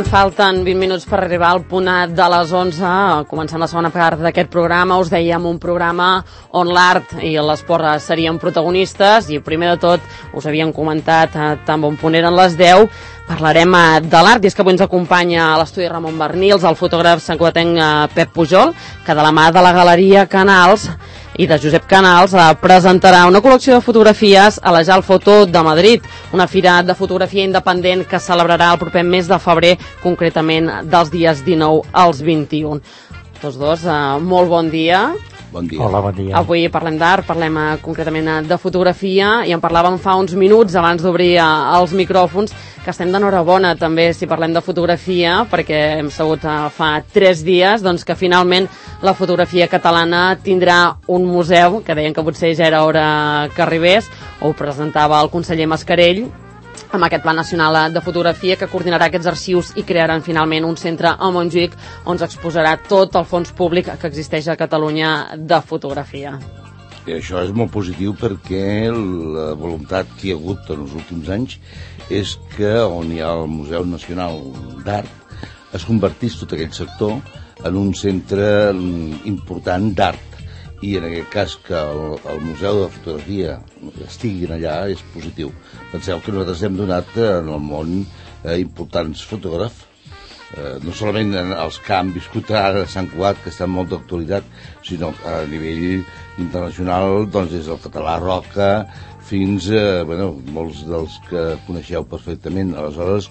falten 20 minuts per arribar al punt de les 11. Comencem la segona part d'aquest programa. Us dèiem un programa on l'art i l'esport serien protagonistes i primer de tot us havíem comentat tan bon punt eren les 10. Parlarem de l'art i és que avui ens acompanya a l'estudi Ramon Barnils, el fotògraf santcugatenc Pep Pujol, que de la mà de la Galeria Canals i de Josep Canals presentarà una col·lecció de fotografies a la JAL Foto de Madrid, una fira de fotografia independent que celebrarà el proper mes de febrer, concretament dels dies 19 als 21. Tots dos, molt bon dia. Bon dia. Hola, bon dia. Avui parlem d'art, parlem concretament de fotografia i en parlàvem fa uns minuts abans d'obrir els micròfons, que estem d'enhorabona també si parlem de fotografia, perquè hem sabut fa 3 dies doncs, que finalment la fotografia catalana tindrà un museu, que deien que potser ja era hora que arribés, ho presentava el conseller Mascarell, amb aquest Pla Nacional de Fotografia que coordinarà aquests arxius i crearan finalment un centre a Montjuïc on s'exposarà tot el fons públic que existeix a Catalunya de fotografia. I això és molt positiu perquè la voluntat que hi ha hagut en els últims anys és que on hi ha el Museu Nacional d'Art es convertís tot aquest sector en un centre important d'art. I en aquest cas que el Museu de Fotografia estiguin allà és positiu. Penseu que nosaltres hem donat en el món importants fotògrafs, no solament els que han viscut ara a Sant Cugat, que estan molt d'actualitat, sinó a nivell internacional, doncs des del català Roca fins a molts dels que coneixeu perfectament. Aleshores,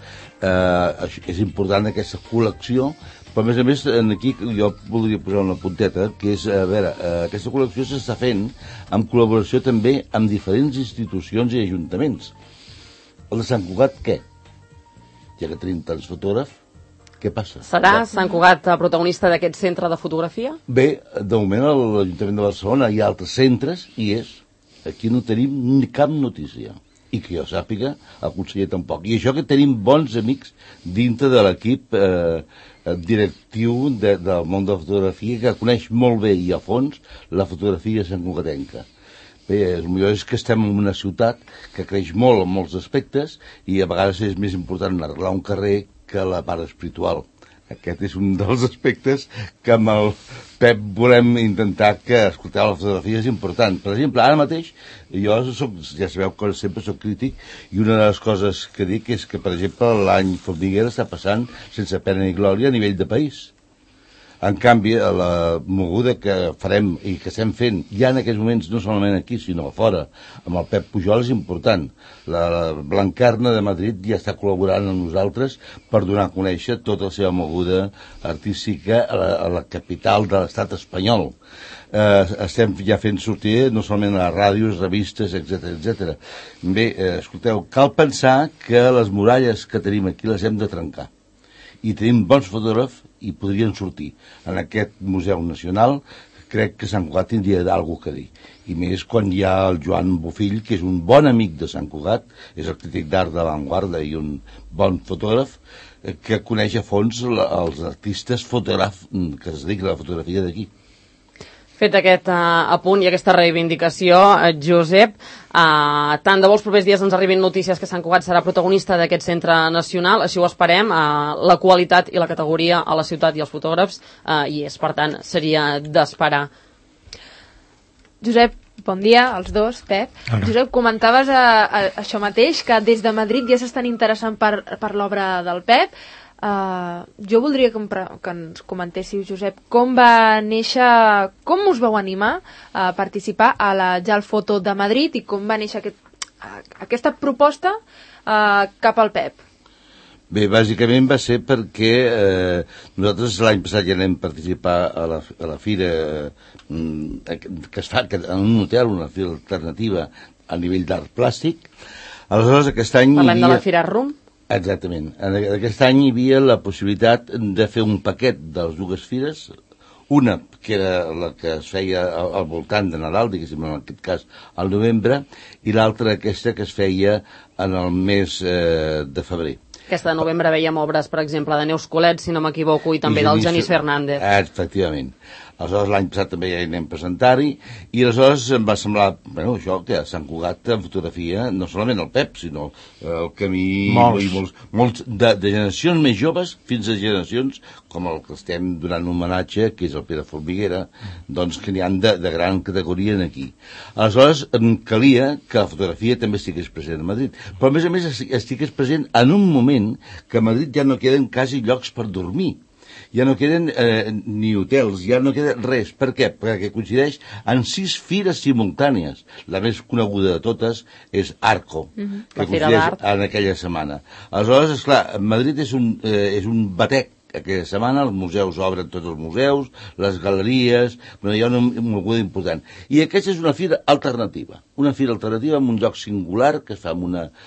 és important aquesta col·lecció. Però, a més, aquí jo voldria posar una punteta, que és, aquesta col·lecció s'està fent en col·laboració també amb diferents institucions i ajuntaments. El de Sant Cugat, què? Ja que tenim tants fotògrafs, què passa? Serà Sant Cugat protagonista d'aquest centre de fotografia? Bé, de moment a l'Ajuntament de Barcelona hi ha altres centres i aquí no tenim ni cap notícia. I que jo sàpiga, el conseller tampoc. I això que tenim bons amics dintre de l'equip directiu del món de la fotografia que coneix molt bé i a fons la fotografia santcugatenca. Bé, el millor és que estem en una ciutat que creix molt en molts aspectes i a vegades és més important arreglar un carrer que la part espiritual. Aquest és un dels aspectes que amb el Pep volem intentar que escoltar la fotografia és important. Per exemple, ara mateix, jo ja sabeu que sempre soc crític i una de les coses que dic és que, per exemple, l'any Formiguera està passant sense pena ni glòria a nivell de país. En canvi, la moguda que farem i que estem fent ja en aquests moments, no solament aquí, sinó a fora, amb el Pep Pujol és important. La Blanquerna de Madrid ja està col·laborant amb nosaltres per donar a conèixer tota la seva moguda artística a la capital de l'estat espanyol. Estem ja fent sortir no solament a ràdios, revistes, etc. Bé, escolteu, cal pensar que les muralles que tenim aquí les hem de trencar. I tenim bons fotògrafs i podrien sortir. En aquest Museu Nacional crec que Sant Cugat tindria d'algú que dir. I més quan hi ha el Joan Bofill, que és un bon amic de Sant Cugat, és el crític d'art de l'avantguarda i un bon fotògraf, que coneix a fons els artistes fotògrafs que es dediquen a la fotografia d'aquí. Fet aquest apunt i aquesta reivindicació, Josep, tant de bo els propers dies ens arribin notícies que Sant Cugat serà protagonista d'aquest centre nacional, així ho esperem, la qualitat i la categoria a la ciutat i els fotògrafs hi és, per tant, seria d'esperar. Josep, bon dia, els dos, Pep. Hola. Josep, comentaves això mateix, que des de Madrid ja s'estan interessant per l'obra del Pep. Jo voldria que ens comentéssiu, Josep, com va néixer, com us vau animar a participar a la JAL Foto de Madrid i com va néixer aquesta proposta cap al Pep. Bé, bàsicament va ser perquè nosaltres l'any passat ja anem a participar a la fira que es fa en un hotel, una fira alternativa a nivell d'art plàstic. Aleshores, aquest any... Parlem de la Fira RUM? Exactament. Aquest any hi havia la possibilitat de fer un paquet de les dues fires, una que era la que es feia al voltant de Nadal, diguéssim, en aquest cas al novembre, i l'altra aquesta que es feia en el mes de febrer. Aquesta de novembre veiem obres, per exemple, de Neus Colet, si no m'equivoco, i també del Genís Fernández. Efectivament. Aleshores, l'any passat també ja hi anem a presentar-hi, i aleshores em va semblar, bueno, això, que a Sant Cugat en fotografia, no solament el Pep, sinó el Camí, molts de generacions més joves fins a generacions com el que estem donant homenatge, que és el Pere Formiguera, doncs que n'hi ha de gran categoria aquí. Aleshores, calia que la fotografia també estigués present a Madrid, però a més estigués present en un moment que a Madrid ja no queden quasi llocs per dormir. Ja no queden ni hotels, ja no queda res. Per què? Perquè coincideix en 6 fires simultànies. La més coneguda de totes és Arco, que coincideix en aquella setmana. Aleshores, esclar, Madrid és un batec. Aquella setmana els museus obren tots els museus, les galeries, però hi ha una moguda important. I aquesta és una fira alternativa. Una fira alternativa en un lloc singular que es fa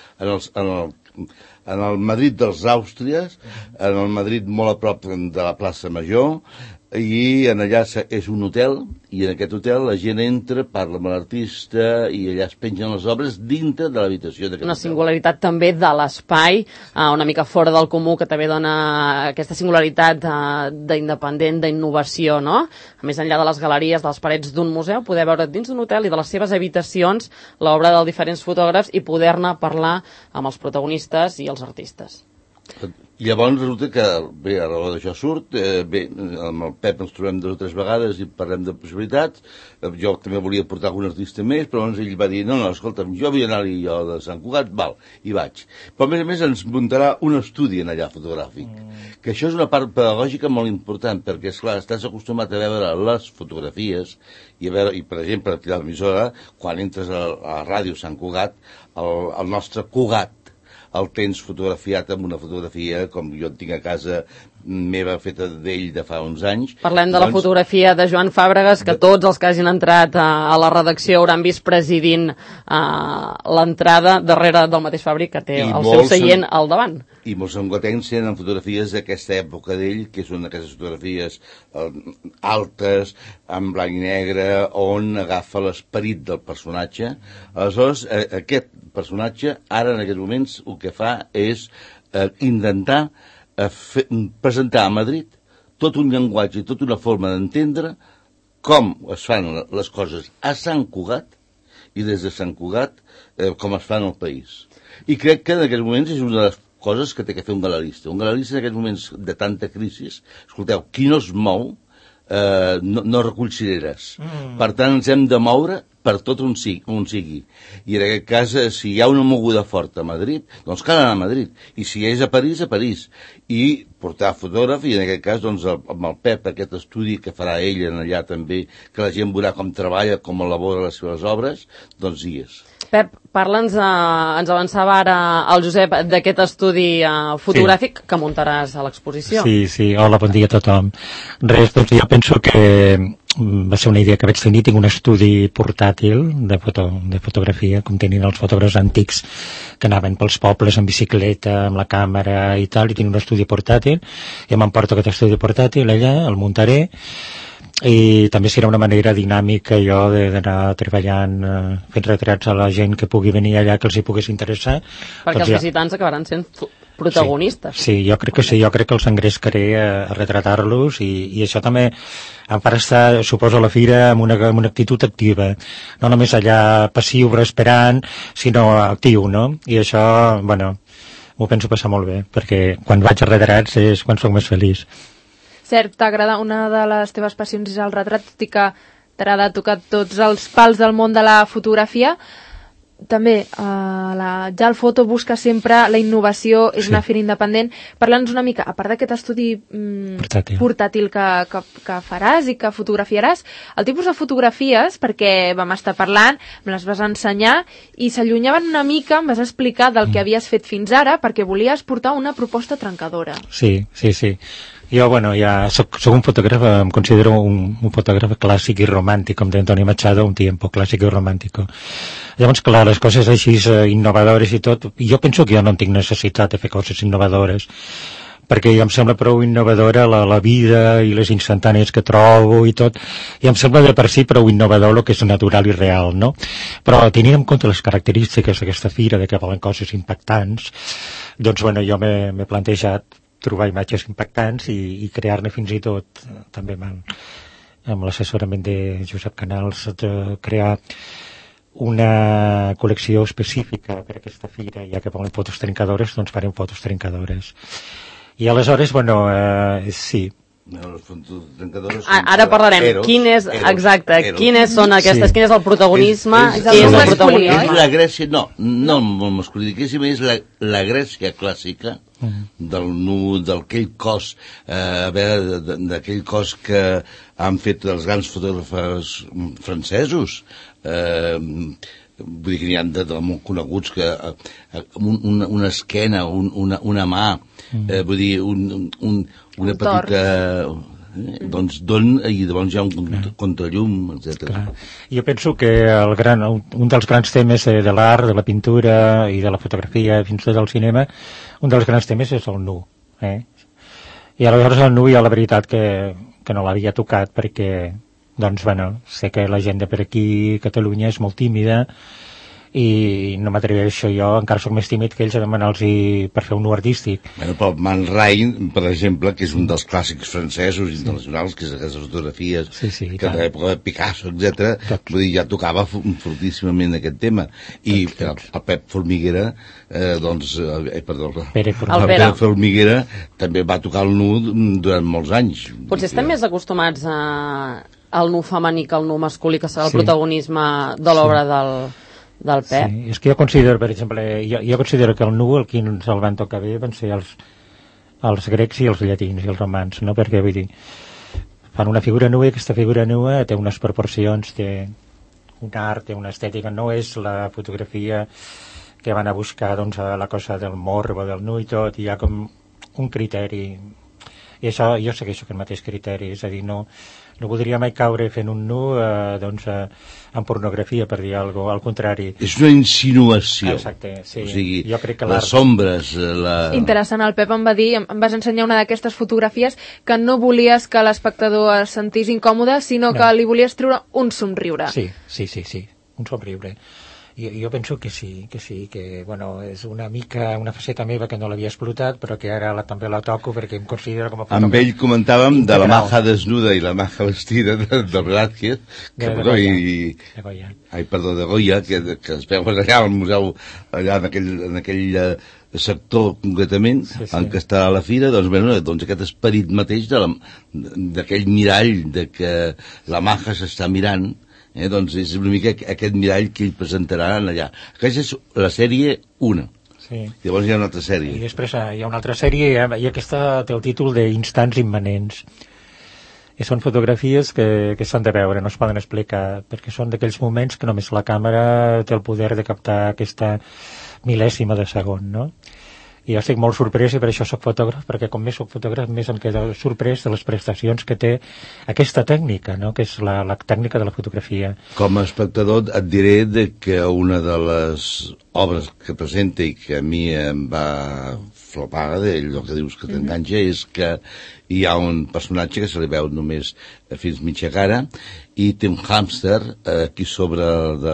en el Madrid dels Àustries, en el Madrid molt a prop de la plaça Major, i en allà és un hotel, i en aquest hotel la gent entra, parla amb l'artista, i allà es pengen les obres dintre de l'habitació d'aquest hotel. Una singularitat també de l'espai, una mica fora del comú, que també dona aquesta singularitat d'independent, d'innovació, no? A més enllà de les galeries, de les parets d'un museu, poder veure dins d'un hotel i de les seves habitacions l'obra dels diferents fotògrafs i poder-ne parlar amb els protagonistes i els artistes. Llavors resulta que, bé, a raó d'això surt, bé, amb el Pep ens trobem 2 o 3 vegades i parlem de possibilitats. Jo també volia portar algun artista més, però llavors ell va dir, no, escolta'm, jo vull anar-hi jo de Sant Cugat, val, i vaig. Però a més ens muntarà un estudi en allà fotogràfic, que això és una part pedagògica molt important, perquè, esclar, estàs acostumat a veure les fotografies i per exemple, a l'emissora, quan entres a la ràdio Sant Cugat, el nostre Cugat, el tens fotografiat amb una fotografia com jo en tinc a casa meva feta d'ell de fa uns anys. Parlem de la fotografia de Joan Fàbregas, que tots els que hagin entrat a la redacció hauran vist presidint l'entrada darrere del mateix Fàbric, que té el seu seient al davant. I molts sanguatencs tenen fotografies d'aquesta època d'ell, que són aquestes fotografies altes, en blanc i negre, on agafa l'esperit del personatge. Aleshores, aquest personatge, ara en aquests moments, el que fa és intentar presentar a Madrid tot un llenguatge i tota una forma d'entendre com es fan les coses a Sant Cugat i des de Sant Cugat com es fan al país. I crec que en aquests moments és una de les coses que té que fer un galerista. Un galerista en aquests moments de tanta crisi, escolteu, qui no es mou no recull cireres. Per tant, ens hem de moure per tot on sigui. I en aquest cas, si hi ha una moguda forta a Madrid, doncs cal anar a Madrid. I si és a París, a París. I portar fotògraf, i en aquest cas, doncs, amb el Pep, aquest estudi que farà ell en allà també, que la gent veurà com treballa, com elabora les seves obres, doncs hi és. Pep, parla'ns, ens avançava ara el Josep d'aquest estudi fotogràfic que muntaràs a l'exposició. Sí, hola, bon dia a tothom. Res, doncs jo penso que va ser una idea que vaig tenir, tinc un estudi portàtil de fotografia, com tenien els fotògrafs antics que anaven pels pobles en bicicleta, amb la càmera i tal, i tinc un estudi portàtil, i m'emporto aquest estudi portàtil allà, el muntaré, i també serà una manera dinàmica jo d'anar treballant fent retrats a la gent que pugui venir allà, que els hi pogués interessar. Perquè els visitants acabaran sent protagonistes. Sí, jo crec que sí, jo crec que els engrescaré a retratar-los i això també em farà estar, suposo, a la fira amb una actitud activa, no només allà passiu esperant, sinó actiu, no? I això, bueno, m'ho penso passar molt bé, perquè quan vaig a retrats és quan soc més feliç. Cert, t'agrada, una de les teves passions és el retrat, tot i que t'agrada tocar tots els pals del món de la fotografia. També, ja el Foto busca sempre la innovació, és una fira independent. Parla'ns una mica, a part d'aquest estudi portàtil que faràs i que fotografiaràs, el tipus de fotografies, perquè vam estar parlant, me les vas ensenyar i s'allunyaven una mica, em vas explicar del que havies fet fins ara, perquè volies portar una proposta trencadora. Sí. Jo, bueno, ja soc un fotògraf, em considero un fotògraf clàssic i romàntic, com deia Antonio Machado, un tiempo clàssic i romàntico. Llavors, clar, les coses així innovadores i tot, jo penso que jo no tinc necessitat de fer coses innovadores, perquè em sembla prou innovadora la vida i les instantànies que trobo i tot, i em sembla de per si prou innovador el que és natural i real, no? Però tenint en compte les característiques d'aquesta fira, de que volen coses impactants, doncs, bueno, jo m'he plantejat trobar imatges impactants i crear-ne fins i tot també amb l'assessorament de Josep Canals, de crear una col·lecció específica per aquesta fira, ja que volen fotos trencadores, doncs farem fotos trencadores. I aleshores, bueno, sí. No, les fotos trencadores ara parlarem. Quines són aquestes? Quin és el protagonisme? Qui és el protagonista? És la Grècia, no el masculí, és la Grècia clàssica, del nu, d'aquell cos, d'aquell cos que han fet els grans fotògrafes francesos, vull dir que n'hi ha de molt coneguts, que una esquena, una mà, vull dir, una petita... doncs i llavors hi ha un contrallum, etc. Jo penso que un dels grans temes de l'art, de la pintura i de la fotografia, fins i tot del cinema, un dels grans temes és el nu. I aleshores el nu, ja la veritat que no l'havia tocat, perquè doncs, bueno, sé que la gent de per aquí, Catalunya, és molt tímida, i no m'atreveixo jo, encara soc més tímid que ells, a demanar-los per fer un nu artístic. Bueno, però Man Ray, per exemple, que és un dels clàssics francesos internacionals, que és aquestes fotografies que de l'època de Picasso, etc., vull dir, ja tocava fortíssimament aquest tema. I el Pep Formiguera, Pere Formiguera també va tocar el nu durant molts anys. Potser estem més acostumats al nu femení que al nu masculí, que serà el protagonisme de l'obra del Pep. Sí, és que jo considero, per exemple, jo considero que el nu, el que ens el van tocar bé, van ser els grecs i els llatins i els romans, no? Perquè, vull dir, fan una figura nua i aquesta figura nua té unes proporcions, té un art, té una estètica, no és la fotografia que van a buscar, doncs, la cosa del morbo, del nu i tot, hi ha com un criteri. I això, jo segueixo aquest mateix criteri, és a dir, no voldria mai caure fent un nu en pornografia, per dir alguna cosa, al contrari. És una insinuació. Exacte, sí. O sigui, jo crec que les ombres... Interessant, el Pep em va dir, em vas ensenyar una d'aquestes fotografies que no volies que l'espectador es sentís incòmode, sinó que li volies treure un somriure. Sí, un somriure. Jo penso que sí, que bueno, és una mica una faceta meva que no l'havia explotat, però que ara també la toco perquè em considero com a fotògraf. Amb ell comentàvem de la maja desnuda i la maja vestida de Velázquez, de Goya, que es veuen allà al museu, allà en aquell sector concretament, en què està a la fira, doncs aquest esperit mateix d'aquell mirall de que la maja s'està mirant, doncs és una mica aquest mirall que ell presentarà allà. Aquesta és la sèrie 1. Sí. Llavors hi ha una altra sèrie. I després hi ha una altra sèrie i aquesta té el títol d'Instants immanents. I són fotografies que s'han de veure, no es poden explicar, perquè són d'aquells moments que només la càmera té el poder de captar aquesta mil·lèsima de segon, no? I jo estic molt sorprès i per això soc fotògraf, perquè com més soc fotògraf més em quedo sorprès de les prestacions que té aquesta tècnica, no? Que és la tècnica de la fotografia. Com a espectador et diré que una de les obres que presenta i que a mi em va flopar d'allò que dius que t'enganxa és que hi ha un personatge que se li veu només fins mitja cara i té un hàmster aquí sobre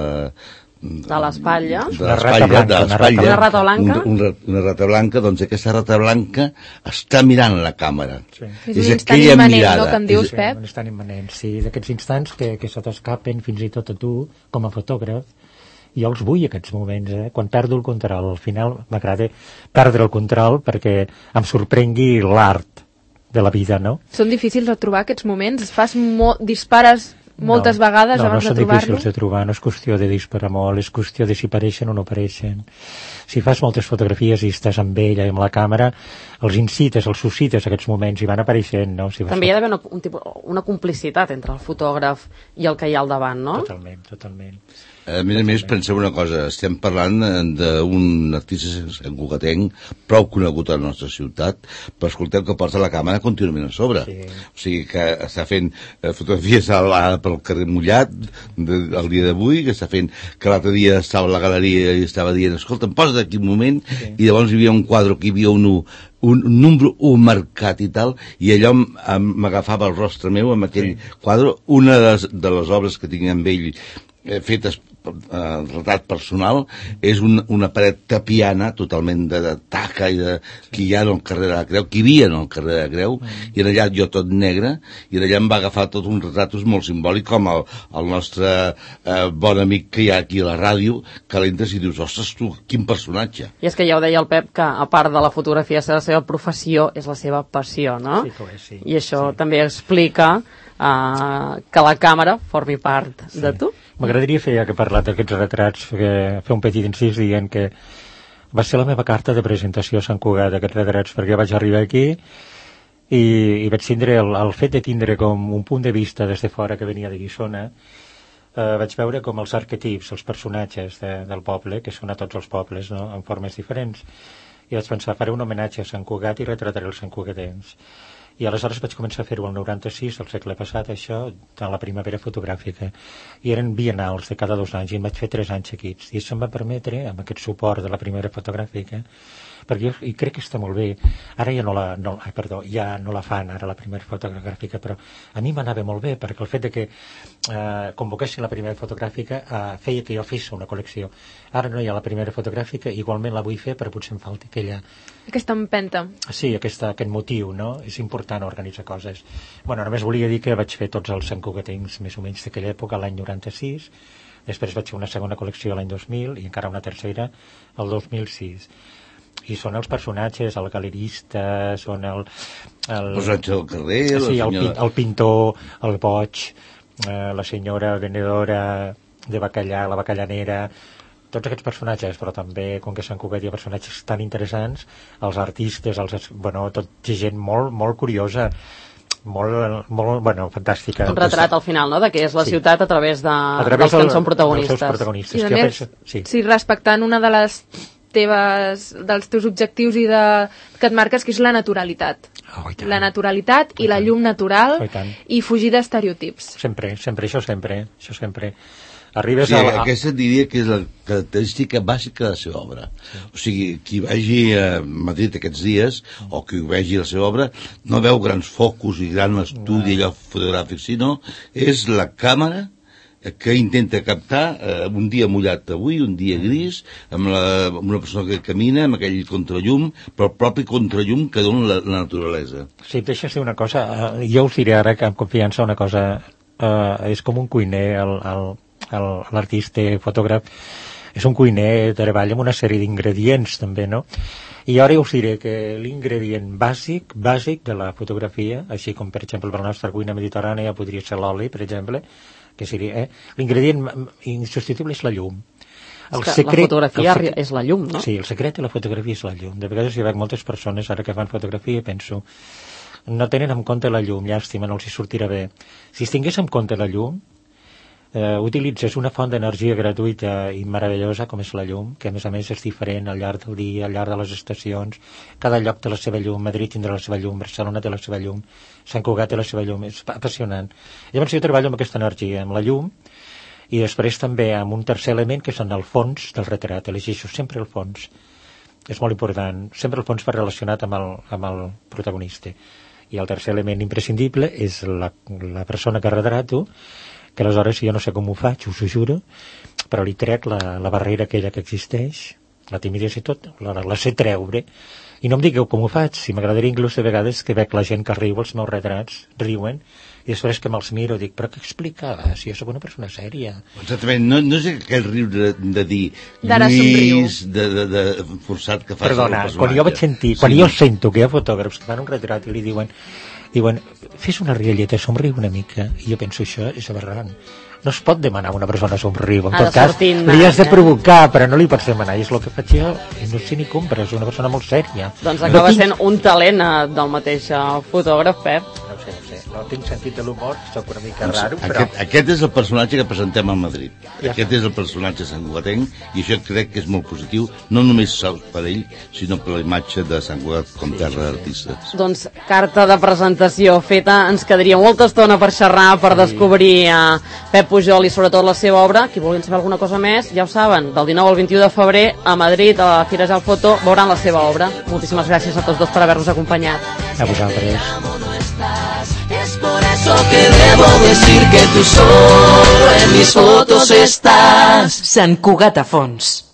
de l'espatlla. Una rata blanca. Una rata blanca, doncs aquesta rata blanca està mirant la càmera. Sí. És un instant immanent, no, que en dius, Pep? Un instant immanent, sí, d'aquests instants que se t'escapen fins i tot a tu, com a fotògraf. Jo els vull, aquests moments, quan perdo el control. Al final m'agrada perdre el control perquè em sorprengui l'art de la vida, no? Són difícils de trobar aquests moments? Dispares moltes vegades abans de trobar-lo? No, són difícils de trobar, no és qüestió de disparar molt, és qüestió de si apareixen o no apareixen. Si fas moltes fotografies i estàs amb ella i amb la càmera, els incites, els suscites aquests moments i van apareixent, no? També hi ha d'haver una complicitat entre el fotògraf i el que hi ha al davant, no? Totalment. A més, penseu una cosa, estem parlant d'un artista cugatenc prou conegut a la nostra ciutat, però escolteu que porta la càmera contínuament a sobre. Sí. O sigui que està fent fotografies pel carrer Mullat el dia d'avui, que està fent que l'altre dia estava a la galeria i estava dient, escolta, em posa d'aquí un moment, i llavors hi havia un quadre que hi havia un número 1 marcat i tal, i allò m'agafava el rostre meu amb aquell quadre. Una de les obres que tinc amb ell fet retrat personal, és una paret tapiana totalment de taca i que hi ha en el carrer de la Creu, que hi havia en el carrer de la Creu, i allà jo tot negre, i allà em va agafar tot un retratos molt simbòlic, com el nostre bon amic que hi ha aquí a la ràdio, que l'entres i dius, ostres tu, quin personatge. I és que ja ho deia el Pep, que a part de la fotografia ser la seva professió, és la seva passió, no? Sí, que sí. I això també explica que la càmera formi part de tu. M'agradaria fer, ja que he parlat d'aquests retrats, fer un petit incís dient que va ser la meva carta de presentació a Sant Cugat, d'aquests retrats, perquè vaig arribar aquí i vaig tindre el fet de tindre com un punt de vista des de fora que venia de Guissona, vaig veure com els arquetips, els personatges del poble, que són a tots els pobles, no?, en formes diferents, i vaig pensar, faré un homenatge a Sant Cugat i retrataré els santcugatens. I aleshores vaig començar a fer-ho el 96, el segle passat, això, a la primavera fotogràfica. I eren biennals de cada 2 anys, i em vaig fer 3 anys seguits. I això em va permetre, amb aquest suport de la primavera fotogràfica, perquè jo crec que està molt bé. Ara ja no la fan, ara la primera fotogràfica, però a mi m'anava molt bé, perquè el fet de que convoquessin la primera fotogràfica feia que jo fes una col·lecció. Ara no hi ha la primera fotogràfica, igualment la vull fer, però potser em falta aquella... Aquesta empenta. Sí, aquest motiu, no? És important organitzar coses. Bueno, només volia dir que vaig fer tots els santcugatens més o menys d'aquella època, l'any 96, després vaig fer una segona col·lecció l'any 2000 i encara una tercera el 2006. I són els personatges, el galerista, són el personatge del carrer, sí, el pintor, el boig, la senyora venedora de bacallà, la bacallanera, tots aquests personatges, però també, com que Sant Cugat hi ha personatges tan interessants, els artistes, tot gent molt, molt curiosa, molt, fantàstica. Un retrat al final, no?, de què és la ciutat a través dels que en són protagonistes. I a més, sí, respectant una de les dels teus objectius i que et marques, que és la naturalitat. La naturalitat i la llum natural i fugir d'estereotips. Sempre, això sempre. Arribes aquesta diria que és la característica bàsica de la seva obra. O sigui, qui vagi a Madrid aquests dies, o qui vegi la seva obra, no veu grans focus i gran estudi allò fotogràfic, sinó és la càmera que intenta captar un dia mullat avui, un dia gris, amb una persona que camina, amb aquell contrallum, però el propi contrallum que dona la naturalesa. Sí, deixa ser una cosa, jo us diré ara que amb confiança una cosa, és com un cuiner, l'artista fotògraf, és un cuiner, treballa amb una sèrie d'ingredients també, no? I ara us diré que l'ingredient bàsic de la fotografia, així com per exemple per la nostra cuina mediterrània podria ser l'oli, per exemple, que seria, l'ingredient insubstituible és la llum. La fotografia és la llum, no? Sí, el secret de la fotografia és la llum. De vegades hi veig moltes persones ara que fan fotografia i penso, no tenen en compte la llum, llàstima, no els hi sortirà bé. Si es tingués en compte la llum, utilitzes una font d'energia gratuïta i meravellosa com és la llum, que a més és diferent al llarg del dia, al llarg de les estacions, cada lloc té la seva llum, Madrid tindrà la seva llum, Barcelona té la seva llum, Sant Cugat té la seva llum, és apassionant. Llavors jo treballo amb aquesta energia, amb la llum, i després també amb un tercer element que són el fons del retrat, elegeixo sempre el fons, és molt important, sempre el fons va relacionat amb el protagonista, i el tercer element imprescindible és la persona que retrato, que aleshores jo no sé com ho faig, us ho juro, però li trec la barrera aquella que existeix, la timidesa i tot, la sé treure, i no em digueu com ho faig, si m'agradaria inclús de vegades que veig la gent que riu els meus retrats, riuen, i després que me'ls miro dic, però què explicava, si jo soc una persona sèria. Exactament, no és aquell riure de dir Lluís, de forçat que fas el personatge. Quan jo sento que hi ha fotògrafs que fan un retrat i li diuen, fes una rialleta, somriu una mica, i jo penso, això és aberrant. No es pot demanar a una persona somriu, en tot cas li has de provocar, però no li pots demanar, i és el que faig jo, i no sé ni com, però és una persona molt sèria. Doncs acaba sent un talent del mateix fotògraf, Pep. No tinc sentit de l'humor, soc una mica raro, però... Aquest és el personatge que presentem a Madrid. Aquest és el personatge santcugatenc, i això crec que és molt positiu, no només per ell, sinó per la imatge de Sant Cugat com terra d'artistes. Doncs carta de presentació feta, ens quedaria molta estona per xerrar, per descobrir Pep Pujol i sobretot la seva obra. Qui vulguin saber alguna cosa més, ja ho saben, del 19 al 21 de febrer a Madrid, a la Fira Gel Foto, veuran la seva obra. Moltíssimes gràcies a tots dos per haver-nos acompanyat. A vosaltres. Por eso que debo decir que tú solo en mis fotos estás. Sant Cugat a Fons.